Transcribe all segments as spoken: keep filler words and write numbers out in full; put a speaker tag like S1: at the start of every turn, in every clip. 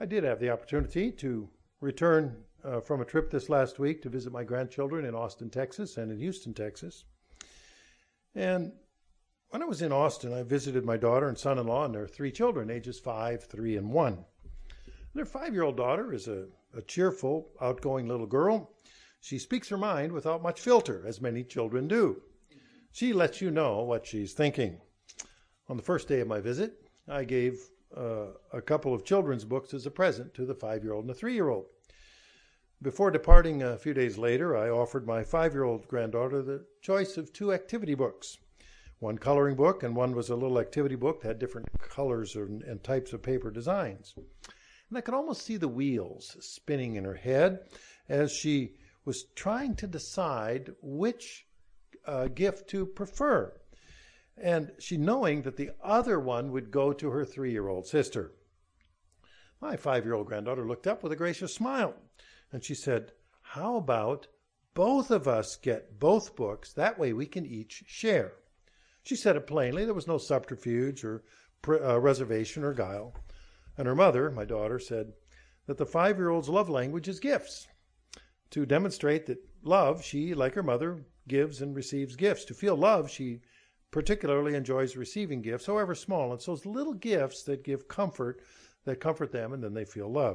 S1: I did have the opportunity to return uh, from a trip this last week to visit my grandchildren in Austin, Texas, and in Houston, Texas. And when I was in Austin, I visited my daughter and son-in-law and their three children, ages five, three, and one. Their five-year-old daughter is a, a cheerful, outgoing little girl. She speaks her mind without much filter, as many children do. She lets you know what she's thinking. On the first day of my visit, I gave uh, a couple of children's books as a present to the five-year-old and the three-year-old. Before departing a few days later, I offered my five-year-old granddaughter the choice of two activity books. One coloring book and one was a little activity book that had different colors and, and types of paper designs. And I could almost see the wheels spinning in her head as she was trying to decide which uh, gift to prefer. And she knowing that the other one would go to her three-year-old sister. My five-year-old granddaughter looked up with a gracious smile, and she said, "How about both of us get both books? That way we can each share." She said it plainly. There was no subterfuge or uh, reservation or guile. And her mother, my daughter, said that the five-year-old's love language is gifts. To demonstrate that love, she, like her mother, gives and receives gifts. To feel love, she particularly enjoys receiving gifts, however small. And so it's little gifts that give comfort, that comfort them, and then they feel love.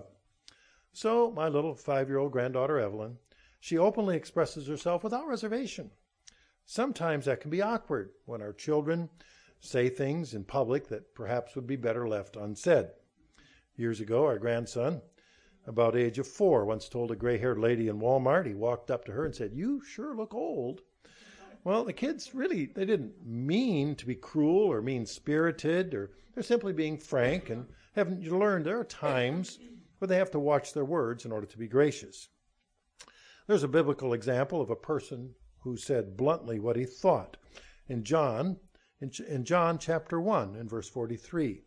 S1: So my little five-year-old granddaughter, Evelyn, she openly expresses herself without reservation. Sometimes that can be awkward when our children say things in public that perhaps would be better left unsaid. Years ago, our grandson, about the age of four, once told a gray-haired lady in Walmart, he walked up to her and said, "You sure look old." Well, the kids really, they didn't mean to be cruel or mean-spirited, or they're simply being frank, and haven't you learned there are times where they have to watch their words in order to be gracious. There's a biblical example of a person who said bluntly what he thought. In John, in, in John chapter one, in verse forty-three,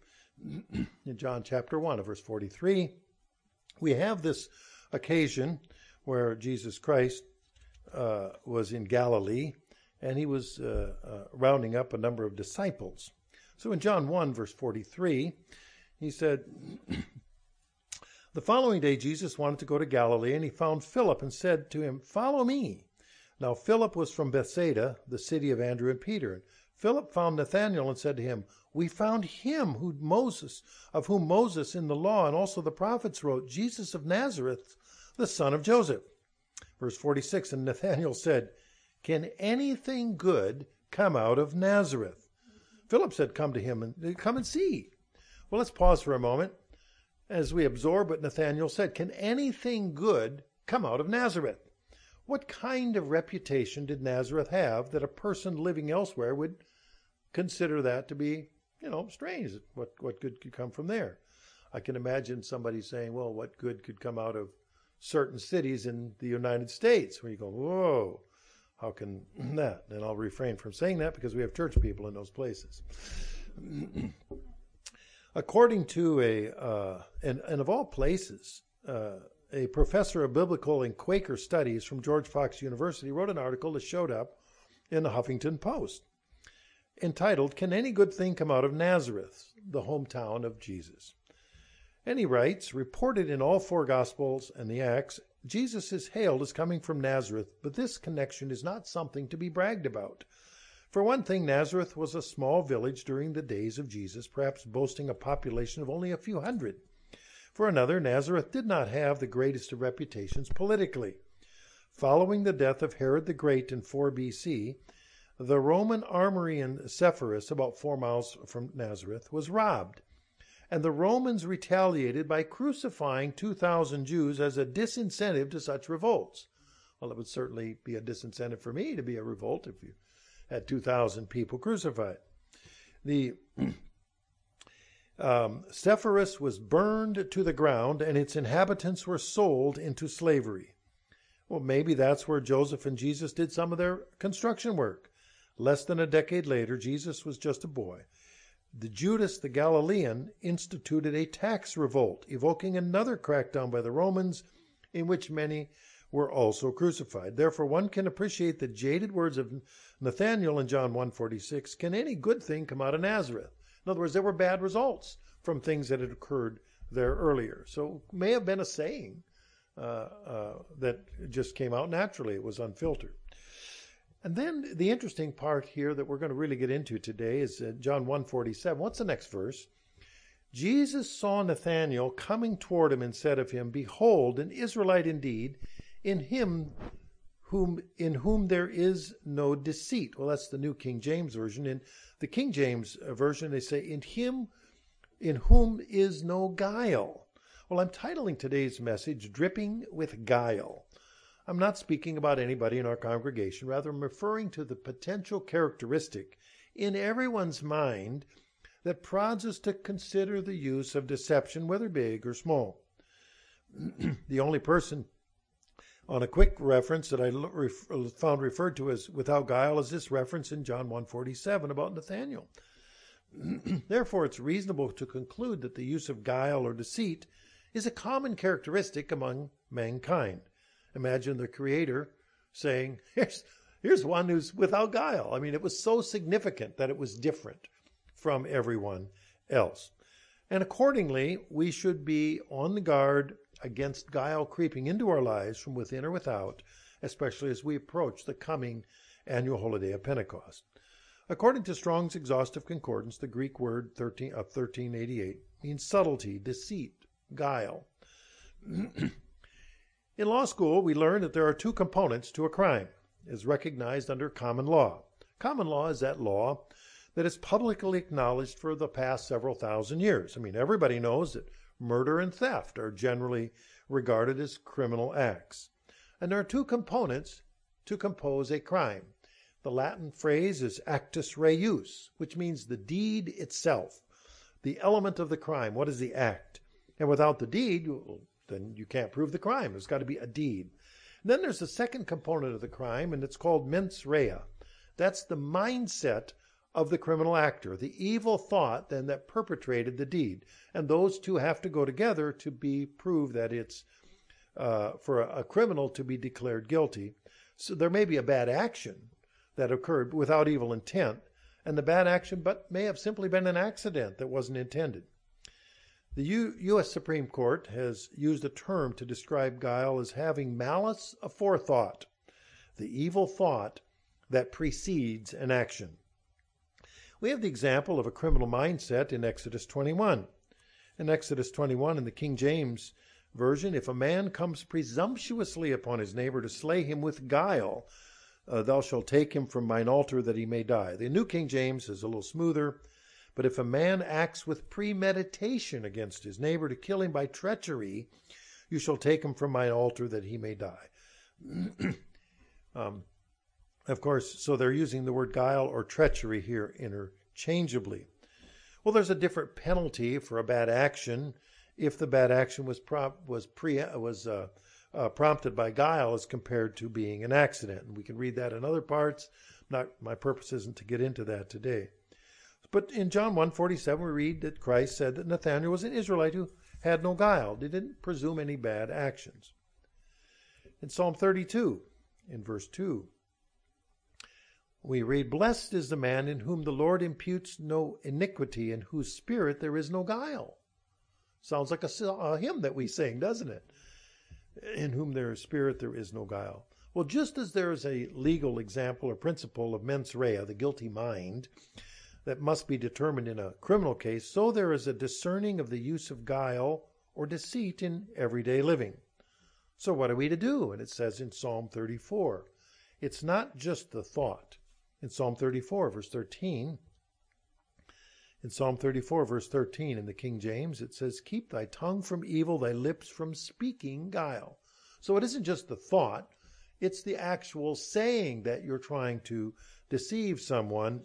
S1: in John chapter one, of verse forty-three, we have this occasion where Jesus Christ uh, was in Galilee, and he was uh, uh, rounding up a number of disciples. So in John one, verse forty-three, he said, "The following day Jesus wanted to go to Galilee, and he found Philip and said to him, 'Follow me.' Now Philip was from Bethsaida, the city of Andrew and Peter. And Philip found Nathanael and said to him, 'We found him who Moses, of whom Moses in the law and also the prophets wrote, Jesus of Nazareth, the son of Joseph.'" Verse forty-six, "And Nathanael said, 'Can anything good come out of Nazareth?' Philip said, 'Come to him and come and see.'" Well, let's pause for a moment as we absorb what Nathanael said. Can anything good come out of Nazareth? What kind of reputation did Nazareth have that a person living elsewhere would consider that to be, you know, strange? What, what good could come from there? I can imagine somebody saying, well, what good could come out of certain cities in the United States? Where you go, whoa, how can that? And I'll refrain from saying that because we have church people in those places. According to a, uh, and, and of all places, uh, a professor of biblical and Quaker studies from George Fox University wrote an article that showed up in the Huffington Post entitled, "Can Any Good Thing Come Out of Nazareth, the Hometown of Jesus?" And he writes, "Reported in all four Gospels and the Acts, Jesus is hailed as coming from Nazareth, but this connection is not something to be bragged about. For one thing, Nazareth was a small village during the days of Jesus, perhaps boasting a population of only a few hundred. For another, Nazareth did not have the greatest of reputations politically. Following the death of Herod the Great in four B C, the Roman armory in Sepphoris, about four miles from Nazareth, was robbed, and the Romans retaliated by crucifying two thousand Jews as a disincentive to such revolts." Well, it would certainly be a disincentive for me to be a revolt if you had two thousand people crucified. The Um, Sepphoris was burned to the ground, and its inhabitants were sold into slavery. Well, maybe that's where Joseph and Jesus did some of their construction work. Less than a decade later, Jesus was just a boy. The Judas the Galilean instituted a tax revolt, evoking another crackdown by the Romans, in which many were also crucified. Therefore, one can appreciate the jaded words of Nathanael in John one forty-six, "Can any good thing come out of Nazareth?" In other words, there were bad results from things that had occurred there earlier. So it may have been a saying uh, uh, that just came out naturally. It was unfiltered. And then the interesting part here that we're going to really get into today is uh, John one forty-seven. What's the next verse? Jesus saw Nathanael coming toward him and said of him, "Behold, an Israelite indeed, in him whom in whom there is no deceit." Well, that's the New King James Version. In the King James Version, they say, "In him in whom is no guile." Well, I'm titling today's message, "Dripping with Guile." I'm not speaking about anybody in our congregation. Rather, I'm referring to the potential characteristic in everyone's mind that prods us to consider the use of deception, whether big or small. The only person on a quick reference that I found referred to as without guile is this reference in John one forty-seven about Nathanael. Therefore, it's reasonable to conclude that the use of guile or deceit is a common characteristic among mankind. Imagine the Creator saying, here's, here's one who's without guile. I mean, it was so significant that it was different from everyone else. And accordingly, we should be on the guard against guile creeping into our lives from within or without, especially as we approach the coming annual holiday of Pentecost. According to Strong's Exhaustive Concordance, the Greek word thirteen, of thirteen eighty-eight means subtlety, deceit, guile. In law school, we learned that there are two components to a crime, as recognized under common law. Common law is that law that is publicly acknowledged for the past several thousand years. I mean, everybody knows that murder and theft are generally regarded as criminal acts. And there are two components to compose a crime. The Latin phrase is actus reus, which means the deed itself, the element of the crime. What is the act? And without the deed, then you can't prove the crime. There's got to be a deed. And then there's the second component of the crime, and it's called mens rea. That's the mindset of the criminal actor, the evil thought then that perpetrated the deed. And those two have to go together to be proved that it's uh, for a, a criminal to be declared guilty. So there may be a bad action that occurred without evil intent, and the bad action but may have simply been an accident that wasn't intended. The U- U.S. Supreme Court has used a term to describe guile as having malice aforethought, the evil thought that precedes an action. We have the example of a criminal mindset in Exodus twenty-one. In Exodus twenty-one, in the King James Version, if a man comes presumptuously upon his neighbor to slay him with guile, uh, thou shalt take him from mine altar that he may die. The New King James is a little smoother. But if a man acts with premeditation against his neighbor to kill him by treachery, you shall take him from mine altar that he may die. um, Of course, so they're using the word guile or treachery here interchangeably. Well, there's a different penalty for a bad action if the bad action was prompt, was pre was uh, uh, prompted by guile as compared to being an accident. And we can read that in other parts. Not my purpose isn't to get into that today. But in John one forty-seven, we read that Christ said that Nathanael was an Israelite who had no guile. He didn't presume any bad actions. In Psalm thirty-two, in verse two, we read, "Blessed is the man in whom the Lord imputes no iniquity, in whose spirit there is no guile." Sounds like a, a hymn that we sing, doesn't it? In whom there is spirit, there is no guile. Well, just as there is a legal example or principle of mens rea, the guilty mind, that must be determined in a criminal case, so there is a discerning of the use of guile or deceit in everyday living. So what are we to do? And it says in Psalm thirty-four, it's not just the thought. In Psalm thirty-four, verse thirteen, in Psalm thirty-four, verse thirteen, in the King James, it says, "Keep thy tongue from evil, thy lips from speaking guile." So it isn't just the thought, it's the actual saying that you're trying to deceive someone,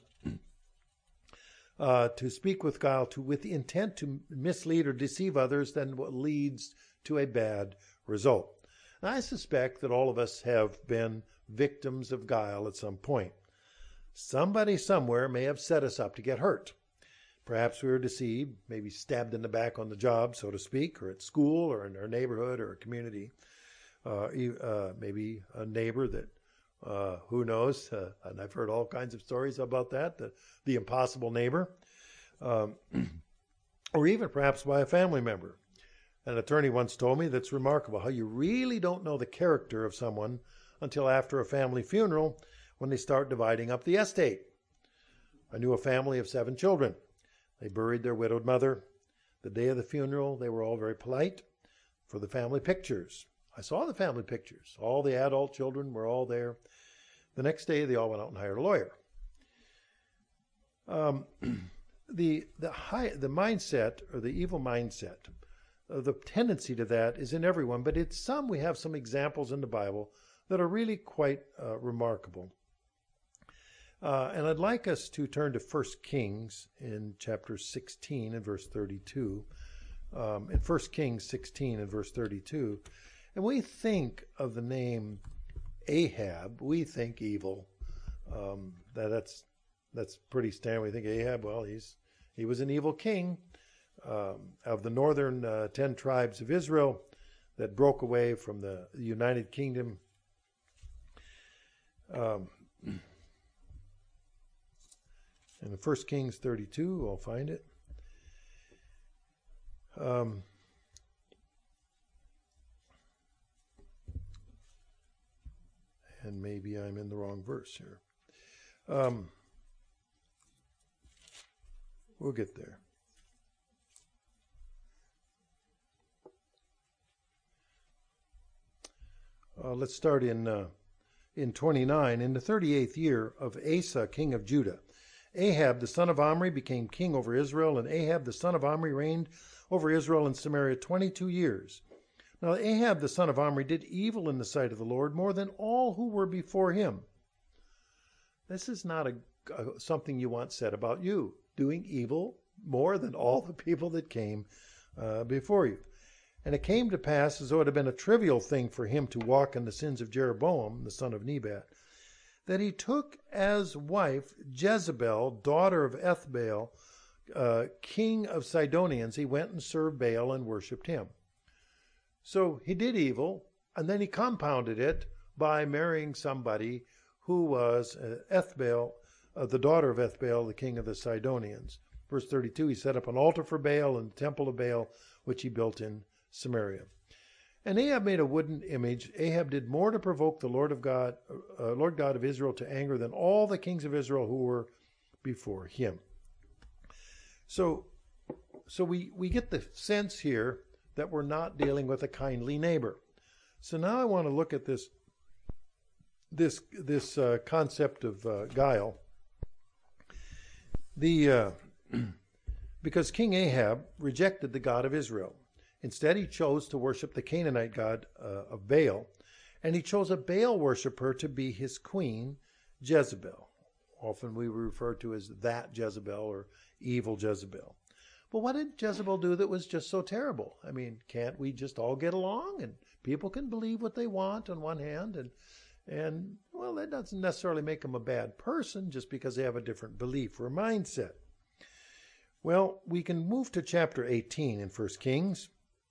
S1: uh, to speak with guile, to with the intent to mislead or deceive others, then what leads to a bad result. And I suspect that all of us have been victims of guile at some point. Somebody somewhere may have set us up to get hurt. Perhaps we were deceived, maybe stabbed in the back on the job, so to speak, or at school, or in our neighborhood, or a community. Uh, uh, maybe a neighbor that, uh, who knows, uh, and I've heard all kinds of stories about that, the, the impossible neighbor, um, or even perhaps by a family member. An attorney once told me that's remarkable how you really don't know the character of someone until after a family funeral when they start dividing up the estate. I knew a family of seven children. They buried their widowed mother. The day of the funeral, they were all very polite for the family pictures. I saw the family pictures. All the adult children were all there. The next day, they all went out and hired a lawyer. Um, the the high the mindset, or the evil mindset, uh, the tendency to that is in everyone, but it's some, we have some examples in the Bible that are really quite uh, remarkable. Uh, and I'd like us to turn to First Kings in chapter sixteen and verse thirty-two. Um, in First Kings sixteen and verse thirty-two. And we think of the name Ahab, we think evil. Um, that, that's that's pretty standard. We think Ahab, well, he's he was an evil king um, of the northern uh, ten tribes of Israel that broke away from the United Kingdom. Um, in First Kings thirty-two, I'll find it. Um, and maybe I'm in the wrong verse here. Um, we'll get there. Uh, let's start in uh, in twenty-nine. In the thirty-eighth year of Asa, king of Judah, Ahab the son of Omri became king over Israel, and Ahab the son of Omri reigned over Israel and Samaria twenty-two years. Now Ahab the son of Omri did evil in the sight of the Lord more than all who were before him. This is not a, a, something you want said about you, doing evil more than all the people that came uh, before you. And it came to pass, as though it had been a trivial thing for him to walk in the sins of Jeroboam, the son of Nebat, that he took as wife Jezebel, daughter of Ethbaal, uh, king of Sidonians. He went and served Baal and worshipped him. So he did evil, and then he compounded it by marrying somebody who was uh, Ethbaal, uh, the daughter of Ethbaal, the king of the Sidonians. Verse thirty-two, he set up an altar for Baal in the temple of Baal, which he built in Samaria. And Ahab made a wooden image. Ahab did more to provoke the Lord of God, uh, Lord God of Israel to anger than all the kings of Israel who were before him. So, so we, we get the sense here that we're not dealing with a kindly neighbor. So now I want to look at this this this uh, concept of uh, guile. The uh, because King Ahab rejected the God of Israel. Instead, he chose to worship the Canaanite god uh, of Baal, and he chose a Baal worshiper to be his queen, Jezebel. Often we refer to as that Jezebel or evil Jezebel. But what did Jezebel do that was just so terrible? I mean, can't we just all get along and people can believe what they want on one hand, and and well, that doesn't necessarily make them a bad person just because they have a different belief or mindset. Well, we can move to chapter eighteen in First Kings.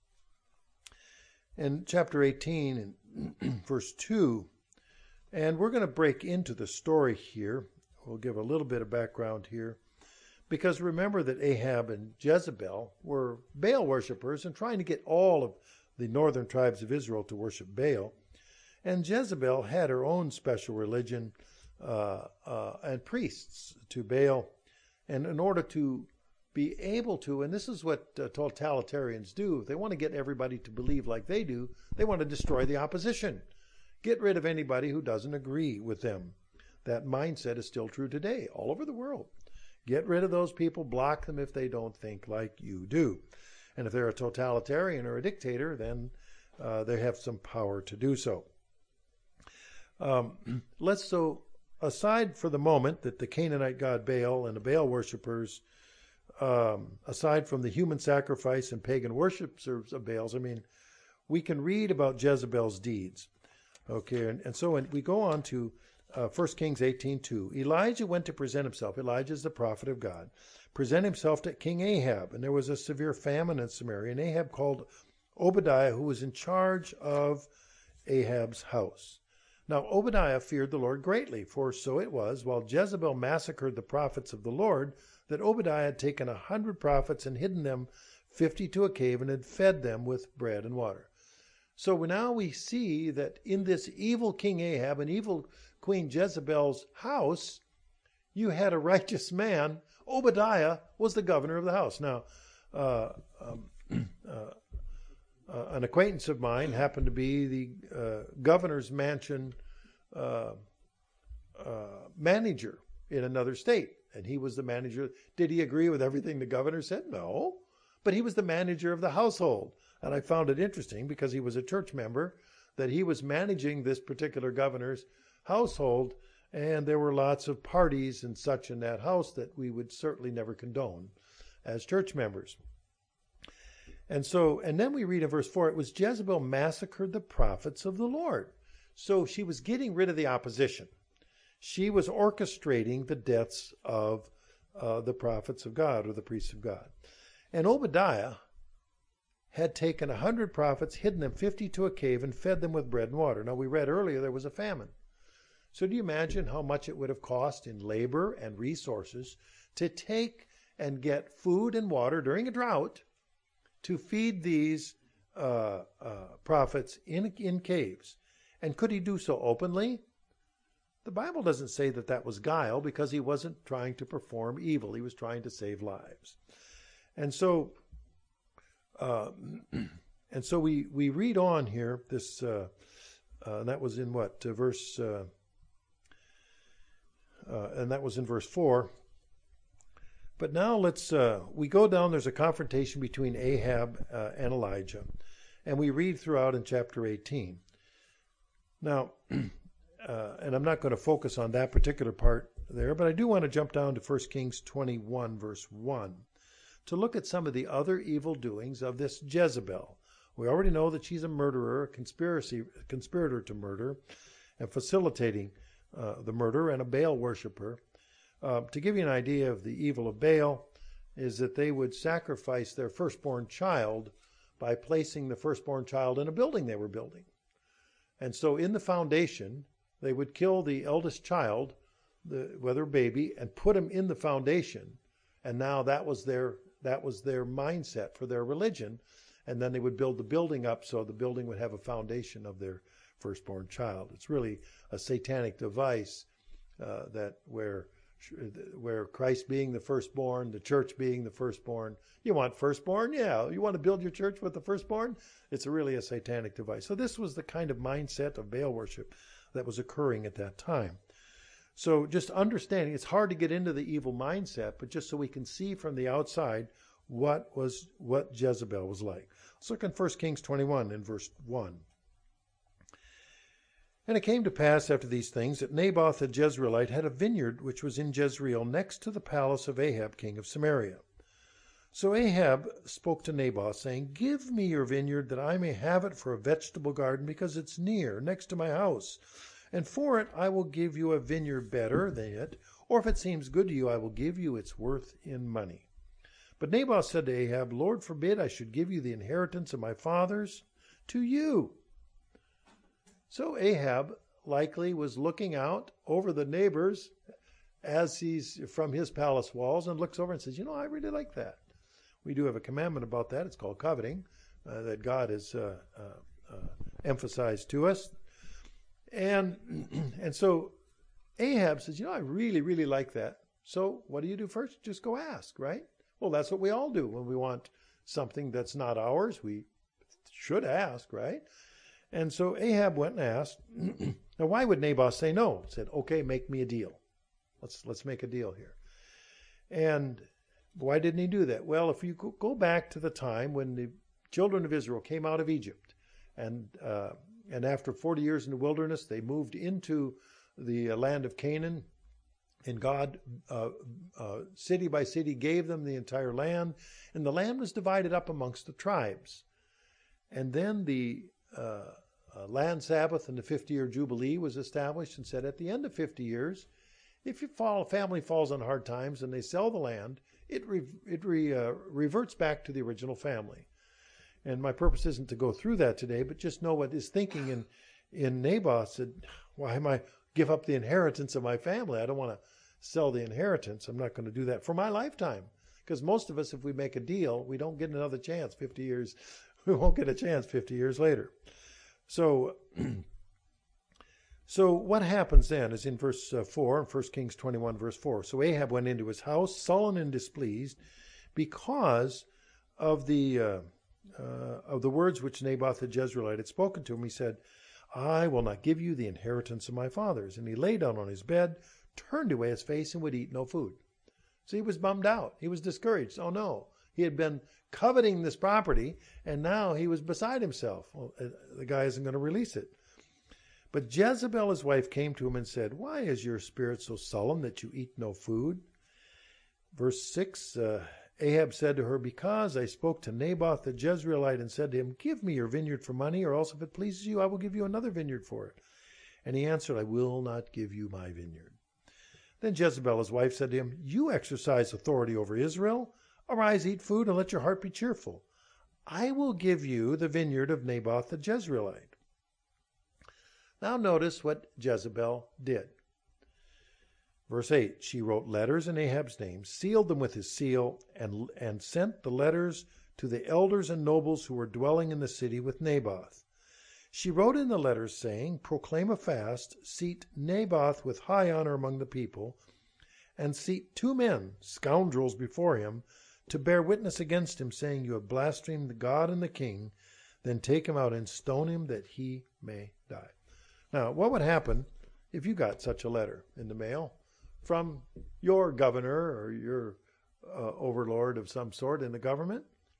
S1: And chapter eighteen and verse two, and we're going to break into the story here. We'll give a little bit of background here, because remember that Ahab and Jezebel were Baal worshippers and trying to get all of the northern tribes of Israel to worship Baal. And Jezebel had her own special religion uh, uh, and priests to Baal. And in order to be able to, and this is what uh, totalitarians do, if they want to get everybody to believe like they do, they want to destroy the opposition. Get rid of anybody who doesn't agree with them. That mindset is still true today, all over the world. Get rid of those people, block them if they don't think like you do. And if they're a totalitarian or a dictator, then uh, they have some power to do so. Um, let's so, aside for the moment that the Canaanite god Baal and the Baal worshippers, um, aside from the human sacrifice and pagan worshippers of Baals, I mean, we can read about Jezebel's deeds. Okay, and, and so when we go on to uh, First Kings eighteen two. Elijah went to present himself. Elijah is the prophet of God. Present himself to King Ahab, and there was a severe famine in Samaria, and Ahab called Obadiah, who was in charge of Ahab's house. Now Obadiah feared the Lord greatly, for so it was, while Jezebel massacred the prophets of the Lord, that Obadiah had taken a hundred prophets and hidden them fifty to a cave and had fed them with bread and water. So now we see that in this evil King Ahab and evil Queen Jezebel's house, you had a righteous man. Obadiah was the governor of the house. Now, uh, um, uh, uh, an acquaintance of mine happened to be the uh, governor's mansion uh, uh, manager in another state. And he was the manager. Did he agree with everything the governor said? No. But he was the manager of the household. And I found it interesting because he was a church member that he was managing this particular governor's household. And there were lots of parties and such in that house that we would certainly never condone as church members. And so, and then we read in verse four, it was Jezebel massacred the prophets of the Lord. So she was getting rid of the opposition. She was orchestrating the deaths of uh, the prophets of God or the priests of God. And Obadiah had taken a hundred prophets, hidden them fifty to a cave, and fed them with bread and water. Now, we read earlier there was a famine. So do you imagine how much it would have cost in labor and resources to take and get food and water during a drought to feed these uh, uh, prophets in, in caves? And could he do so openly? The Bible doesn't say that that was guile, because he wasn't trying to perform evil. He was trying to save lives. And so, uh, and so we, we read on here, this, uh, uh, that was in what, uh, verse, uh, uh, and that was in verse four. But now let's, uh, we go down, there's a confrontation between Ahab uh, and Elijah. And we read throughout in chapter eighteen. Now, uh, and I'm not going to focus on that particular part there, but I do want to jump down to First Kings twenty-one, verse one, to look at some of the other evil doings of this Jezebel. We already know that she's a murderer, a conspiracy, a conspirator to murder, and facilitating uh, the murder, and a Baal worshiper. Uh, to give you an idea of the evil of Baal, is that they would sacrifice their firstborn child by placing the firstborn child in a building they were building. And so in the foundation, they would kill the eldest child, the, whether baby, and put him in the foundation. And now that was their that was their mindset for their religion. And then they would build the building up so the building would have a foundation of their firstborn child. It's really a satanic device uh, that where where Christ being the firstborn, the church being the firstborn. You want firstborn? Yeah. You want to build your church with the firstborn? It's really a satanic device. So this was the kind of mindset of Baal worship that was occurring at that time. So just understanding, it's hard to get into the evil mindset, but just so we can see from the outside what was what Jezebel was like. Let's look in First Kings twenty-one in verse one. And it came to pass after these things that Naboth the Jezreelite had a vineyard which was in Jezreel next to the palace of Ahab king of Samaria. So Ahab spoke to Naboth, saying, Give me your vineyard, that I may have it for a vegetable garden, because it's near, next to my house. And for it I will give you a vineyard better than it, or if it seems good to you, I will give you its worth in money. But Naboth said to Ahab, Lord forbid I should give you the inheritance of my fathers to you. So Ahab likely was looking out over the neighbors as he's from his palace walls, and looks over and says, you know, I really like that. We do have a commandment about that. It's called coveting, uh, that God has uh, uh, uh, emphasized to us. And and so Ahab says, you know, I really, really like that. So what do you do first? Just go ask, right? Well, that's what we all do when we want something that's not ours. We should ask, right? And so Ahab went and asked. Now, why would Naboth say no? He said, okay, make me a deal. Let's let's make a deal here. And why didn't he do that? Well, if you go back to the time when the children of Israel came out of Egypt, and uh, and after forty years in the wilderness, they moved into the land of Canaan, and God, uh, uh, city by city, gave them the entire land, and the land was divided up amongst the tribes. And then the uh, uh, land Sabbath and the fifty-year Jubilee was established, and said at the end of fifty years, if your fall, family falls on hard times and they sell the land, it re, it re, uh, reverts back to the original family. And my purpose isn't to go through that today, but just know what his thinking in, in Naboth said, why am I give up the inheritance of my family? I don't want to sell the inheritance. I'm not going to do that for my lifetime, Because most of us, if we make a deal, we don't get another chance fifty years. We won't get a chance fifty years later. So, so what happens then is in verse uh, four, in First Kings twenty-one, verse four. So Ahab went into his house, sullen and displeased, because of the uh, uh, of the words which Naboth the Jezreelite had spoken to him. He said, I will not give you the inheritance of my fathers. And he lay down on his bed, turned away his face, and would eat no food. So he was bummed out. He was discouraged. Oh no, he had been coveting this property, and now he was beside himself. Well, the guy isn't going to release it. But Jezebel, his wife, came to him and said, why is your spirit so sullen that you eat no food? Verse six, uh, Ahab said to her, because I spoke to Naboth the Jezreelite and said to him, give me your vineyard for money, or else if it pleases you, I will give you another vineyard for it. And he answered, I will not give you my vineyard. Then Jezebel, his wife, said to him, you exercise authority over Israel. Arise, eat food, and let your heart be cheerful. I will give you the vineyard of Naboth the Jezreelite. Now notice what Jezebel did. Verse eight, she wrote letters in Ahab's name, sealed them with his seal, and, and sent the letters to the elders and nobles who were dwelling in the city with Naboth. She wrote in the letters, saying, proclaim a fast, seat Naboth with high honor among the people, and seat two men, scoundrels, before him, to bear witness against him, saying, you have blasphemed the God and the king. Then take him out and stone him that he may die. Now, what would happen if you got such a letter in the mail from your governor or your uh, overlord of some sort in the government?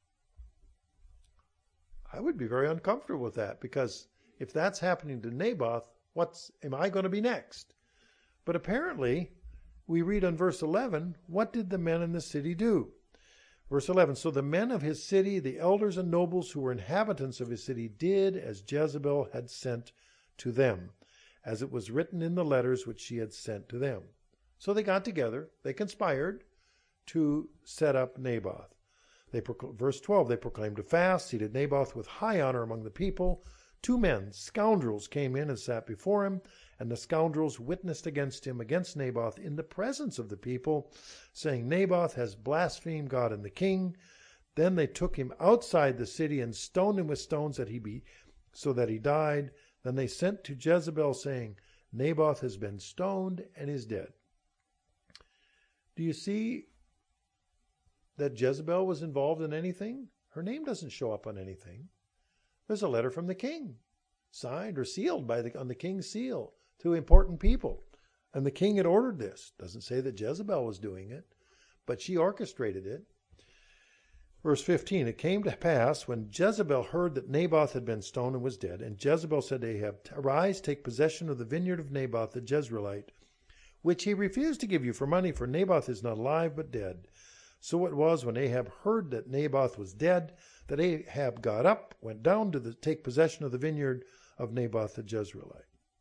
S1: I would be very uncomfortable with that, because if that's happening to Naboth, what's am I going to be next? But apparently, we read on verse eleven, what did the men in the city do? Verse eleven, so the men of his city, the elders and nobles who were inhabitants of his city, did as Jezebel had sent to them, as it was written in the letters which she had sent to them. So they got together, they conspired to set up Naboth. They, verse twelve, they proclaimed a fast, seated Naboth with high honor among the people. Two men, scoundrels, came in and sat before him, and the scoundrels witnessed against him, against Naboth, in the presence of the people, saying, Naboth has blasphemed God and the king. Then they took him outside the city and stoned him with stones that he be, so that he died. Then they sent to Jezebel, saying, Naboth has been stoned and is dead. Do you see that Jezebel was involved in anything? Her name doesn't show up on anything. There's a letter from the king, signed or sealed by the, on the king's seal to important people. And the king had ordered this. Doesn't say that Jezebel was doing it, but she orchestrated it. Verse fifteen, it came to pass when Jezebel heard that Naboth had been stoned and was dead, and Jezebel said to Ahab, arise, take possession of the vineyard of Naboth the Jezreelite, which he refused to give you for money, for Naboth is not alive but dead. So it was when Ahab heard that Naboth was dead, that Ahab got up, went down to the, take possession of the vineyard of Naboth the Jezreelite.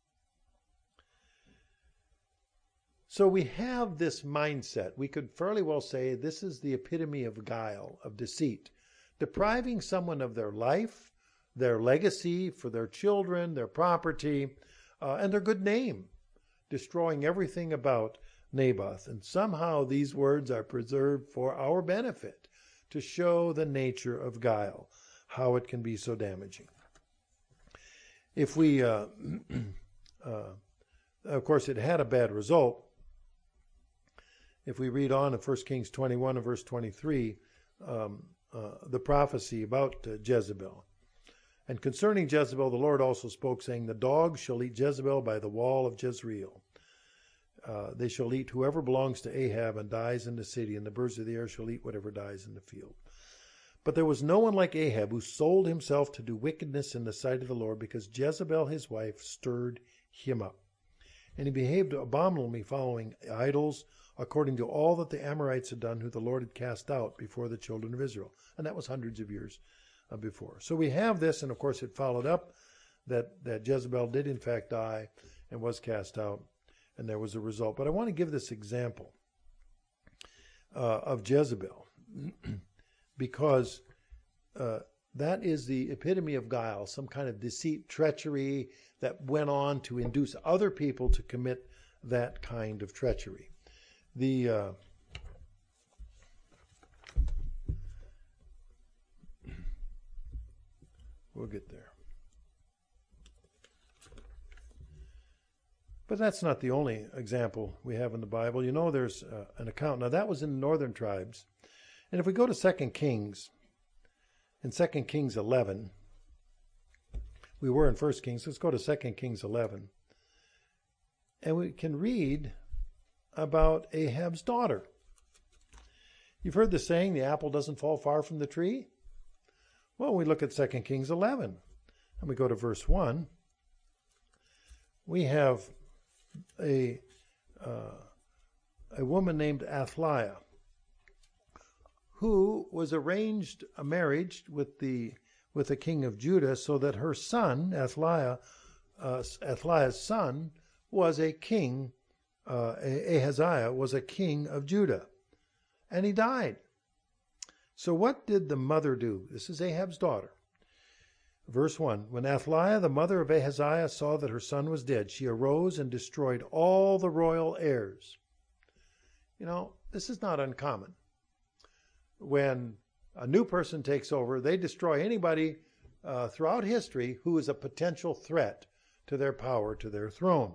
S1: So we have this mindset. We could fairly well say this is the epitome of guile, of deceit. Depriving someone of their life, their legacy for their children, their property, uh, and their good name. Destroying everything about Naboth. And somehow these words are preserved for our benefit to show the nature of guile, how it can be so damaging. If we, uh, uh, of course, it had a bad result. If we read on in First Kings twenty-one and verse twenty-three, um, uh, the prophecy about uh, Jezebel. And concerning Jezebel, the Lord also spoke, saying, the dogs shall eat Jezebel by the wall of Jezreel. Uh, they shall eat whoever belongs to Ahab and dies in the city, and the birds of the air shall eat whatever dies in the field. But there was no one like Ahab who sold himself to do wickedness in the sight of the Lord, because Jezebel his wife stirred him up. And he behaved abominably, following idols, according to all that the Amorites had done, who the Lord had cast out before the children of Israel. And that was hundreds of years uh, before. So we have this, and of course it followed up that, that Jezebel did in fact die and was cast out, and there was a result. But I want to give this example uh, of Jezebel, because uh, that is the epitome of guile, some kind of deceit, treachery that went on to induce other people to commit that kind of treachery. The uh, We'll get there. But that's not the only example we have in the Bible. You know, there's uh, an account. Now, that was in the northern tribes. And if we go to Second Kings, in Second Kings eleven, we were in First Kings. Let's go to Second Kings eleven. And we can read about Ahab's daughter. You've heard the saying, the apple doesn't fall far from the tree? Well, we look at Second Kings eleven, and we go to verse one. We have a uh, a woman named Athaliah, who was arranged a marriage with the with the king of Judah, so that her son, Athaliah, uh, Athaliah's son, was a king. Uh, Ahaziah was a king of Judah, and he died. So what did the mother do? This is Ahab's daughter. Verse one, when Athaliah, the mother of Ahaziah, saw that her son was dead, she arose and destroyed all the royal heirs. You know, this is not uncommon. When a new person takes over, they destroy anybody uh, throughout history who is a potential threat to their power, to their throne.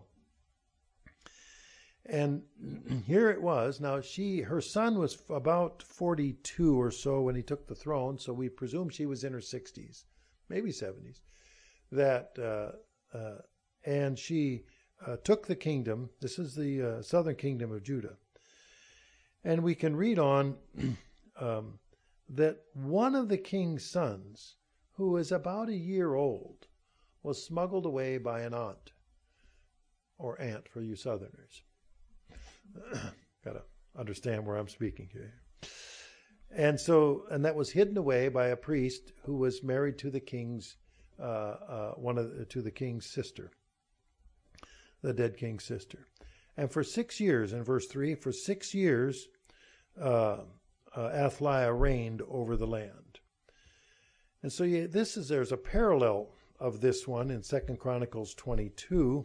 S1: And here it was. Now, she, her son was about forty-two or so when he took the throne, so we presume she was in her sixties. Maybe seventies, that, uh, uh, and she uh, took the kingdom. This is the uh, southern kingdom of Judah. And we can read on um, that one of the king's sons, who was about a year old, was smuggled away by an aunt, or aunt for you southerners. Got to understand where I'm speaking here. And so, and that was hidden away by a priest who was married to the king's, uh, uh, one of the, to the king's sister, the dead king's sister. And for six years, in verse three, for six years, uh, uh, Athaliah reigned over the land. And so, yeah, this is there's a parallel of this one in Second Chronicles twenty-two,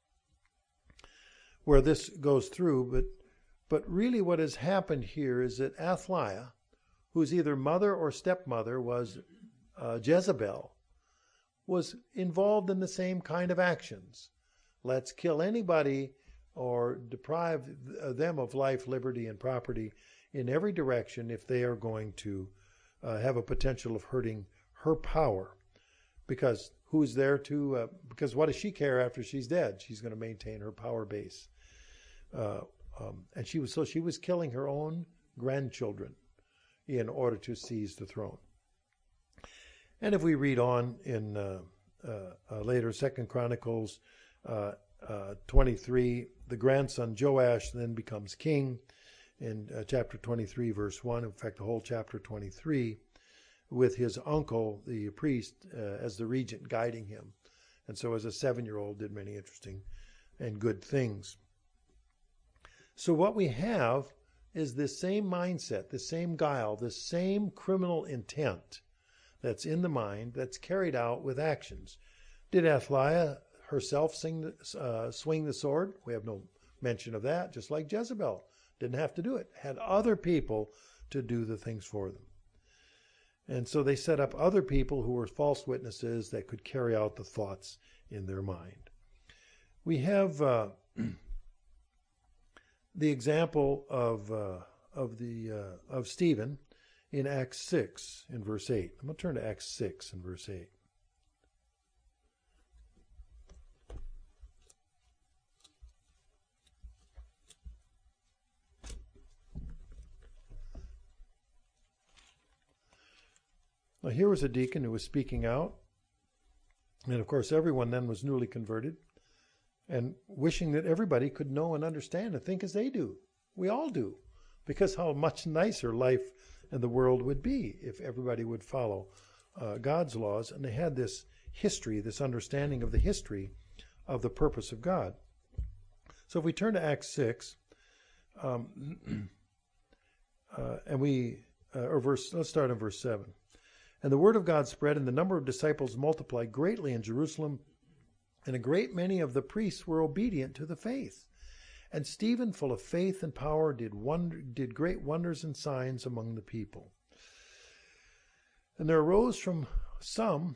S1: where this goes through. But, but really, what has happened here is that Athaliah, whose either mother or stepmother was uh, Jezebel, was involved in the same kind of actions. Let's kill anybody or deprive them of life, liberty, and property in every direction if they are going to uh, have a potential of hurting her power. Because who's there to, uh, because what does she care after she's dead? She's going to maintain her power base. Uh, um, and she was, so she was killing her own grandchildren in order to seize the throne. And if we read on in uh, uh, uh, later Second Chronicles uh, uh, twenty-three, the grandson Joash then becomes king in uh, chapter twenty-three, verse one. In fact, the whole chapter twenty-three, with his uncle, the priest, uh, as the regent guiding him. And so as a seven-year-old did many interesting and good things. So what we have is this same mindset, this same guile, this same criminal intent that's in the mind that's carried out with actions. Did Athaliah herself sing the, uh, swing the sword? We have no mention of that, just like Jezebel didn't have to do it, had other people to do the things for them. And so they set up other people who were false witnesses that could carry out the thoughts in their mind. We have uh, the example of uh, of the uh, of Stephen in Acts six in verse eight. I'm going to turn to Acts six in verse eight. Now here was a deacon who was speaking out, and of course everyone then was newly converted, and wishing that everybody could know and understand and think as they do. We all do, because how much nicer life in the world would be if everybody would follow uh, God's laws. And they had this history, this understanding of the history of the purpose of God. So if we turn to Acts six, um, uh, and we, uh, or verse, let's start in verse seven. And the word of God spread, and the number of disciples multiplied greatly in Jerusalem, and a great many of the priests were obedient to the faith. And Stephen, full of faith and power, did wonder, did great wonders and signs among the people. And there arose from some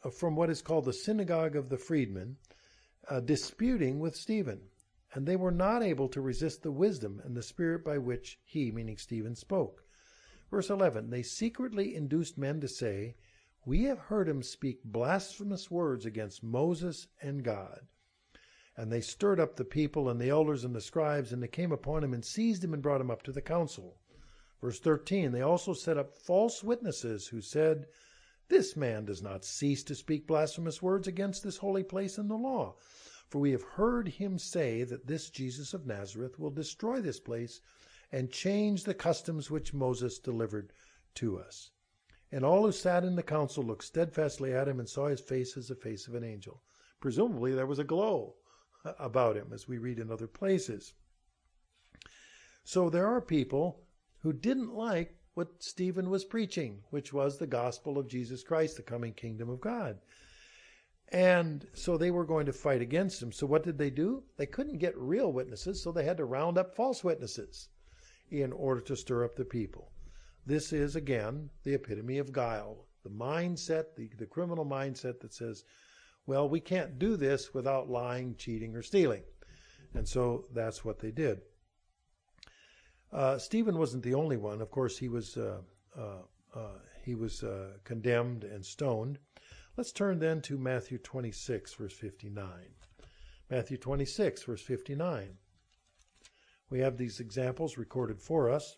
S1: from what is called the synagogue of the freedmen, uh, disputing with Stephen. And they were not able to resist the wisdom and the spirit by which he, meaning Stephen, spoke. Verse eleven, they secretly induced men to say, we have heard him speak blasphemous words against Moses and God. And they stirred up the people and the elders and the scribes, and they came upon him and seized him and brought him up to the council. Verse thirteen, they also set up false witnesses who said, this man does not cease to speak blasphemous words against this holy place and the law. For we have heard him say that this Jesus of Nazareth will destroy this place and change the customs which Moses delivered to us. And all who sat in the council looked steadfastly at him and saw his face as the face of an angel. Presumably there was a glow about him, as we read in other places. So there are people who didn't like what Stephen was preaching, which was the gospel of Jesus Christ, the coming kingdom of God. And so they were going to fight against him. So what did they do? They couldn't get real witnesses, so they had to round up false witnesses in order to stir up the people. This is, again, the epitome of guile, the mindset, the, the criminal mindset that says, well, we can't do this without lying, cheating, or stealing. And so that's what they did. Uh, Stephen wasn't the only one. Of course, he was uh, uh, uh, he was uh, condemned and stoned. Let's turn then to Matthew twenty-six, verse fifty-nine. Matthew twenty-six, verse fifty-nine. We have these examples recorded for us,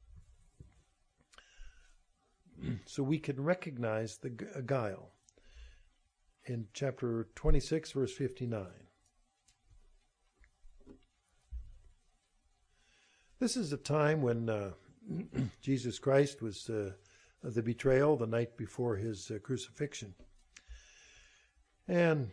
S1: so we can recognize the guile. In chapter twenty-six, verse fifty-nine. This is a time when uh, Jesus Christ was uh, the betrayal the night before his uh, crucifixion. And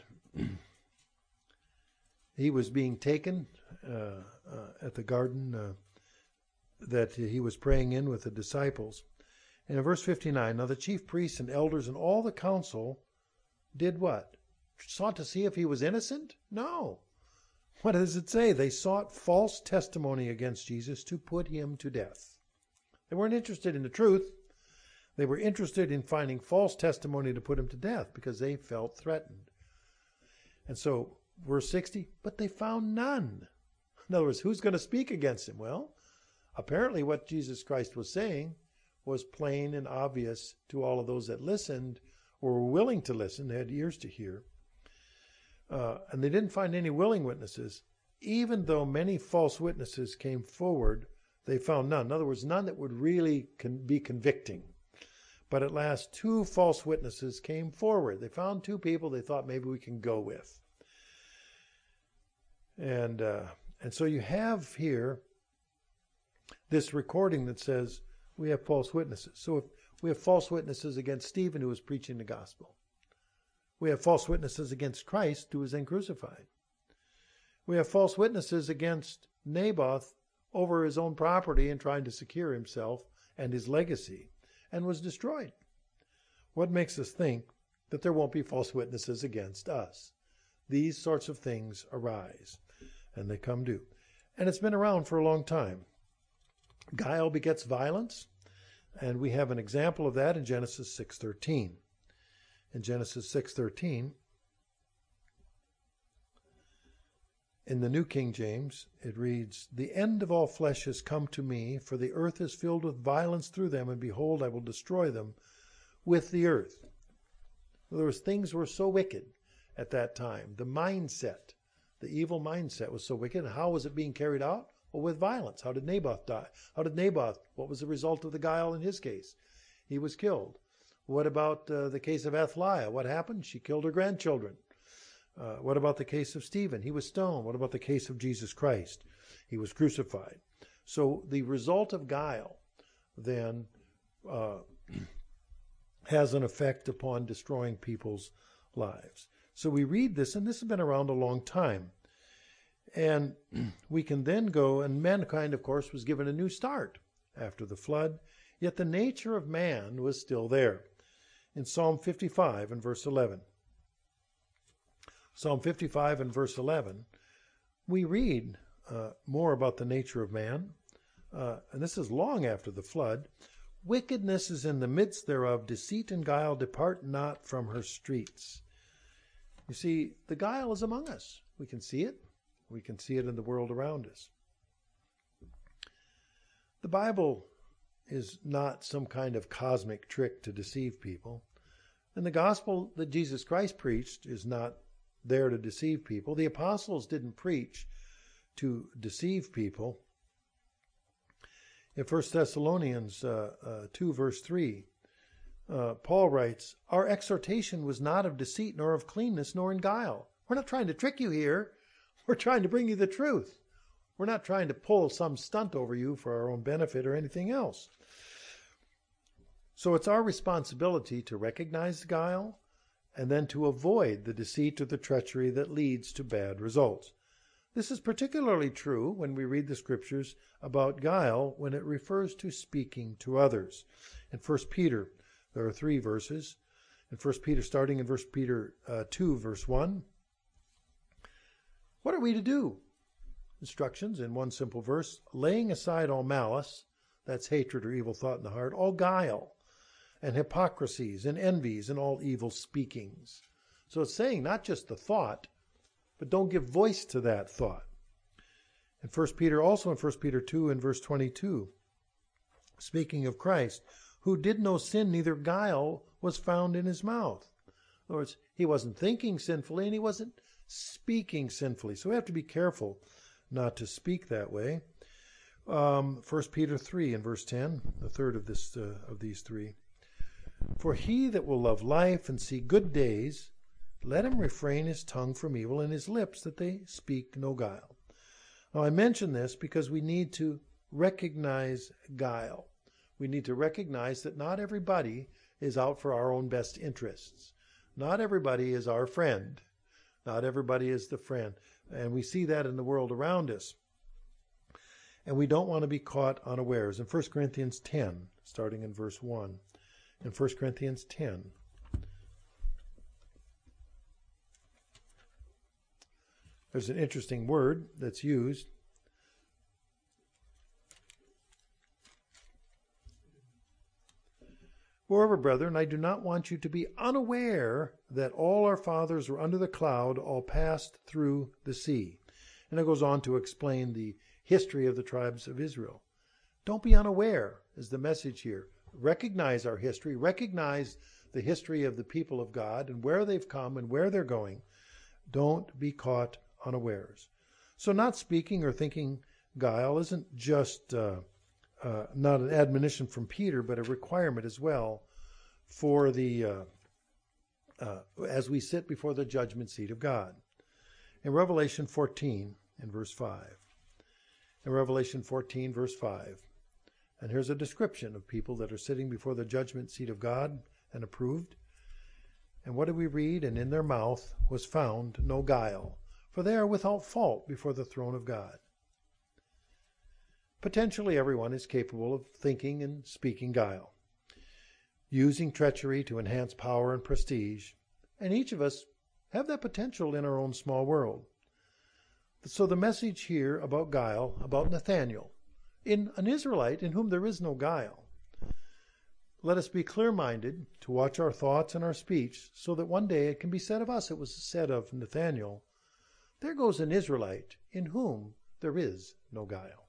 S1: he was being taken uh, uh, at the garden uh, that he was praying in with the disciples. And in verse fifty-nine, now the chief priests and elders and all the council did what? Sought to see if he was innocent? No. What does it say? They sought false testimony against Jesus to put him to death. They weren't interested in the truth. They were interested in finding false testimony to put him to death because they felt threatened. And so, verse sixty, but they found none. In other words, who's going to speak against him? Well, apparently what Jesus Christ was saying was plain and obvious to all of those that listened or were willing to listen, they had ears to hear. Uh, and they didn't find any willing witnesses. Even though many false witnesses came forward, they found none. In other words, none that would really con- be convicting. But at last, two false witnesses came forward. They found two people they thought maybe we can go with. And, uh, and so you have here this recording that says we have false witnesses. So if we have false witnesses against Stephen, who was preaching the gospel. We have false witnesses against Christ, who was then crucified. We have false witnesses against Naboth over his own property and trying to secure himself and his legacy, and was destroyed. What makes us think that there won't be false witnesses against us? These sorts of things arise, and they come due. And it's been around for a long time. Guile begets violence, and we have an example of that in Genesis six thirteen. In Genesis six thirteen, in the New King James, it reads, the end of all flesh has come to me, for the earth is filled with violence through them, and behold, I will destroy them with the earth. In other words, things were so wicked at that time. The mindset, the evil mindset was so wicked. And how was it being carried out? Well, with violence. How did Naboth die? How did Naboth, what was the result of the guile in his case? He was killed. What about uh, the case of Athaliah? What happened? She killed her grandchildren. Uh, what about the case of Stephen? He was stoned. What about the case of Jesus Christ? He was crucified. So the result of guile then uh, has an effect upon destroying people's lives. So we read this, and this has been around a long time. And we can then go, and mankind, of course, was given a new start after the flood, yet the nature of man was still there. In Psalm fifty-five and verse eleven. Psalm fifty-five and verse eleven, we read uh, more about the nature of man. Uh, and this is long after the flood, Wickedness is in the midst thereof. Deceit and guile depart not from her streets. You see, the guile is among us. We can see it. We can see it in the world around us. The Bible is not some kind of cosmic trick to deceive people. And the gospel that Jesus Christ preached is not there to deceive people. The apostles didn't preach to deceive people. In First Thessalonians uh, uh, two, verse three, uh, Paul writes, "Our exhortation was not of deceit, nor of cleanness, nor in guile." We're not trying to trick you here. We're trying to bring you the truth. We're not trying to pull some stunt over you for our own benefit or anything else. So it's our responsibility to recognize guile and then to avoid the deceit or the treachery that leads to bad results. This is particularly true when we read the scriptures about guile when it refers to speaking to others. In First Peter, there are three verses. In First Peter, starting in First Peter uh, two, verse one, what are we to do? Instructions in one simple verse: laying aside all malice, that's hatred or evil thought in the heart, all guile, and hypocrisies, and envies, and all evil speakings. So it's saying not just the thought, but don't give voice to that thought. In First Peter, also in First Peter two and verse twenty-two, speaking of Christ, who did no sin, neither guile was found in his mouth. In other words, he wasn't thinking sinfully and he wasn't speaking sinfully. So we have to be careful not to speak that way. Um, First Peter three and verse ten, the third of this uh, of these three. For he that will love life and see good days, let him refrain his tongue from evil and his lips that they speak no guile. Now I mention this because we need to recognize guile. We need to recognize that not everybody is out for our own best interests. Not everybody is our friend. Not everybody is the friend. And we see that in the world around us. And we don't want to be caught unawares. In First Corinthians ten, starting in verse one. In First Corinthians ten. There's an interesting word that's used. Moreover, brethren, I do not want you to be unaware that all our fathers were under the cloud, all passed through the sea. And it goes on to explain the history of the tribes of Israel. Don't be unaware is the message here. Recognize our history. Recognize the history of the people of God and where they've come and where they're going. Don't be caught unawares. So not speaking or thinking guile isn't just uh, uh, not an admonition from Peter, but a requirement as well for the uh, uh, as we sit before the judgment seat of God. In Revelation fourteen, in verse five. In Revelation fourteen, verse five. And here's a description of people that are sitting before the judgment seat of God and approved. And what do we read? And in their mouth was found no guile, for they are without fault before the throne of God. Potentially everyone is capable of thinking and speaking guile, using treachery to enhance power and prestige, and each of us have that potential in our own small world. So the message here about guile, about Nathanael, in an Israelite in whom there is no guile. Let us be clear-minded to watch our thoughts and our speech so that one day it can be said of us, it was said of Nathanael, there goes an Israelite in whom there is no guile.